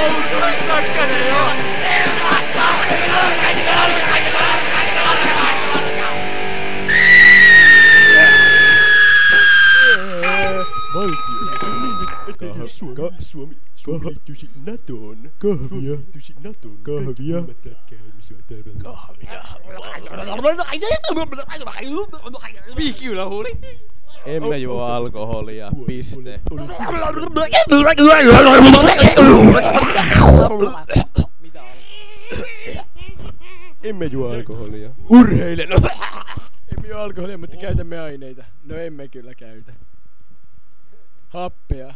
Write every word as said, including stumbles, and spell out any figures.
Suomi, Suomi, Suomi liittyisi NATOon. Kahvia. Suomi liittyisi NATOon. Kahvia. Kahvia. Piikiylä huuli. Emme juo alkoholia, piste. Emme juo alkoholia. Urheilen. Emme juo alkoholia, mutta käytämme aineita. No emme kyllä käytä. Happea.